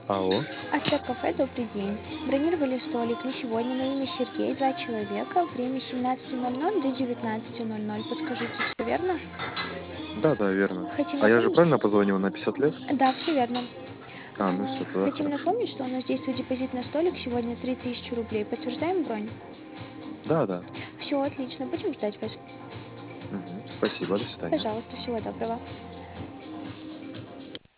Алло. Астер-кафе, добрый день. Бронировали столик на сегодня на имя Сергей, два человека, время 17:00 до 19:00. Подскажите, все верно? Да-да, верно. Хотим А я же напомнить, правильно позвонил на 50 лет? да, все верно. Ну все, тогда Хотим хорошо. напомнить, что у нас действует депозит на столик сегодня 3000 рублей. Подтверждаем бронь? Да-да. Все, отлично, будем ждать вас. Мгм. Спасибо, до свидания. Пожалуйста, всего доброго.